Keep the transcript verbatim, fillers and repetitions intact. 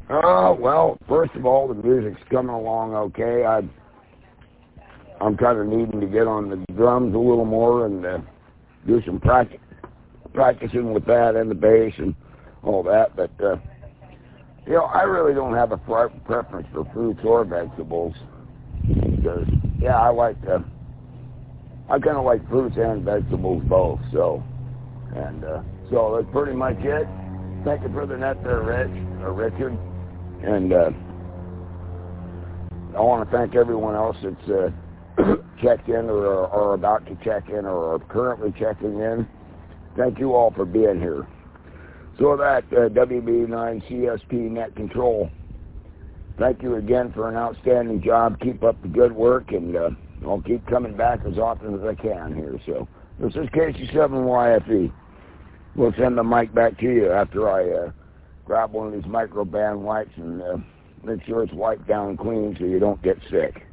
Uh, well, first of all, the music's coming along okay. I, I'm kind of needing to get on the drums a little more and uh, do some practice, practicing with that and the bass and all that. But, uh, you know, I really don't have a preference for fruits or vegetables. Because, yeah, I like to, I kind of like fruits and vegetables both, so, and, uh, so that's pretty much it. Thank you for the net there, Rich, or Richard, and, uh, I want to thank everyone else that's, uh, checked in or are about to check in or are currently checking in. Thank you all for being here. So that, uh, W B nine C S P Net Control, thank you again for an outstanding job. Keep up the good work, and uh, I'll keep coming back as often as I can here. So this is K C seven Y F E. We'll send the mic back to you after I uh, grab one of these microband wipes and uh, make sure it's wiped down clean so you don't get sick.